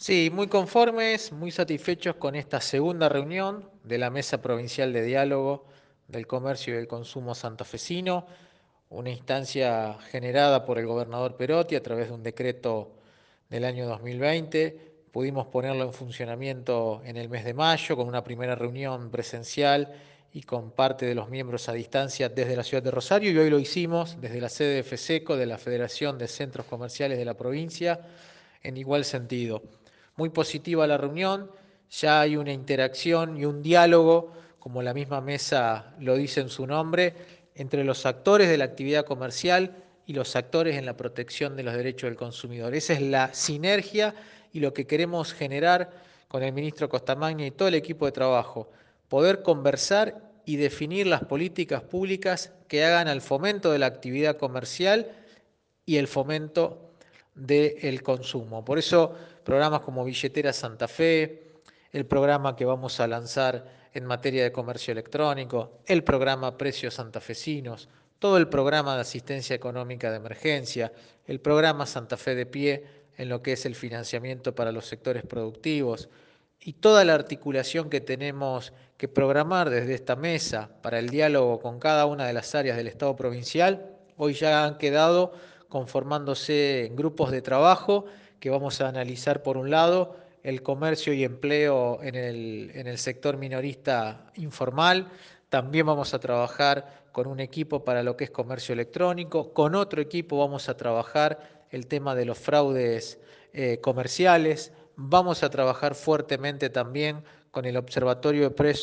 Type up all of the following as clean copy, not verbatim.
Sí, muy conformes, muy satisfechos con esta segunda reunión de la Mesa Provincial de Diálogo del Comercio y del Consumo santafesino, una instancia generada por el gobernador Perotti a través de un decreto del año 2020. Pudimos ponerlo en funcionamiento en el mes de mayo con una primera reunión presencial y con parte de los miembros a distancia desde la ciudad de Rosario, y hoy lo hicimos desde la sede de FESECO, de la Federación de Centros Comerciales de la provincia, en igual sentido. Muy positiva la reunión, ya hay una interacción y un diálogo, como la misma mesa lo dice en su nombre, entre los actores de la actividad comercial y los actores en la protección de los derechos del consumidor. Esa es la sinergia y lo que queremos generar con el ministro Costamagna y todo el equipo de trabajo, poder conversar y definir las políticas públicas que hagan al fomento de la actividad comercial y el fomento del consumo. Por eso, programas como Billetera Santa Fe, el programa que vamos a lanzar en materia de comercio electrónico, el programa Precios Santafesinos, todo el programa de asistencia económica de emergencia, el programa Santa Fe de Pie en lo que es el financiamiento para los sectores productivos y toda la articulación que tenemos que programar desde esta mesa para el diálogo con cada una de las áreas del Estado provincial, hoy ya han quedado conformándose en grupos de trabajo que vamos a analizar, por un lado, el comercio y empleo en el sector minorista informal. También vamos a trabajar con un equipo para lo que es comercio electrónico. Con otro equipo vamos a trabajar el tema de los fraudes comerciales. Vamos a trabajar fuertemente también con el Observatorio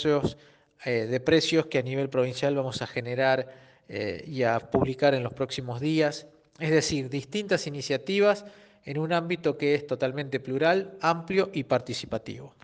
de Precios que a nivel provincial vamos a generar y a publicar en los próximos días. Es decir, distintas iniciativas en un ámbito que es totalmente plural, amplio y participativo.